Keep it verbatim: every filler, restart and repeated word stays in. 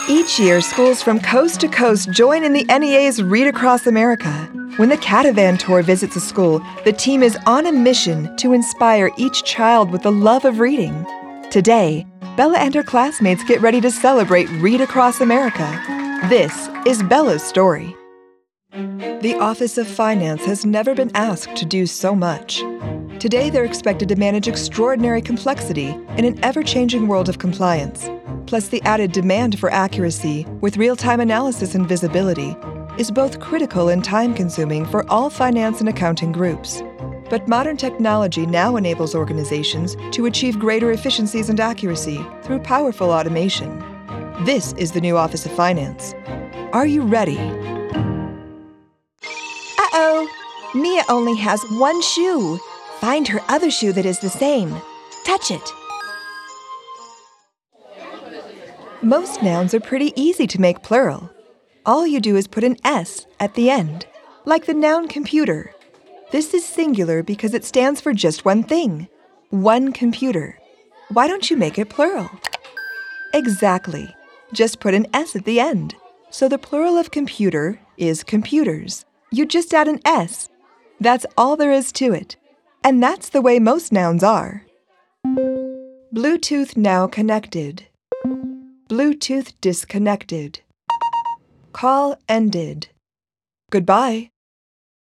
Each year, schools from coast to coast join in the N E A's Read Across America. When the Catavan Tour visits a school, the team is on a mission to inspire each child with the love of reading. Today, Bella and her classmates get ready to celebrate Read Across America. This is Bella's story. The Office of Finance has never been asked to do so much. Today, they're expected to manage extraordinary complexity in an ever-changing world of compliance. Plus, the added demand for accuracy with real-time analysis and visibility is both critical and time-consuming for all finance and accounting groups. But modern technology now enables organizations to achieve greater efficiencies and accuracy through powerful automation. This is the new Office of Finance. Are you ready? Uh-oh! Mia only has one shoe. Find her other shoe that is the same. Touch it. Most nouns are pretty easy to make plural. All you do is put an S at the end, like the noun computer. This is singular because it stands for just one thing, one computer. Why don't you make it plural? Exactly. Just put an S at the end. So the plural of computer is computers. You just add an S. That's all there is to it. And that's the way most nouns are. Bluetooth now connected. Bluetooth disconnected. Call ended. Goodbye.